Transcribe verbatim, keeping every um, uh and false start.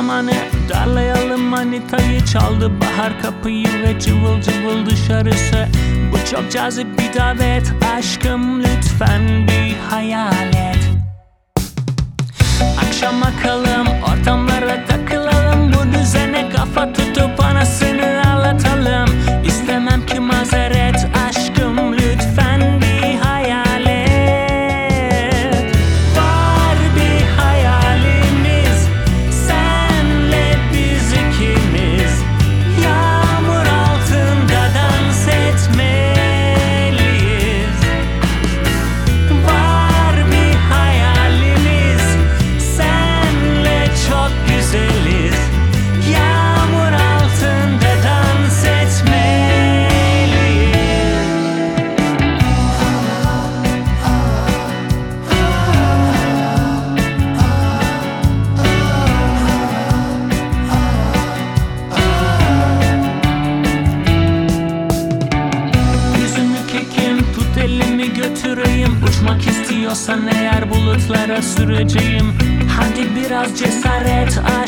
zamanı, darlayalım manitayı. Çaldı bahar kapıyı ve cıvıl cıvıl dışarısı. Bu çok cazip bir davet, aşkım lütfen bir hayal et. Akşam bakalım, ortamlara takılalım. Bu düzene kafa tutup anasını ağlatalım. İstemem ki mazeret, aşkım lütfen bir hayal et. Var bir hayalimiz, senle biz ikimiz. Yağmur altında dans etmeliyiz. Var bir hayalimiz, senle çok güzeliz. Yağmur altında dans etmeliyiz. Yüzümü kekim, tut elimi götüreyim. Uçmak istiyorsan eğer bulutlara süreceğim. Hadi biraz cesaret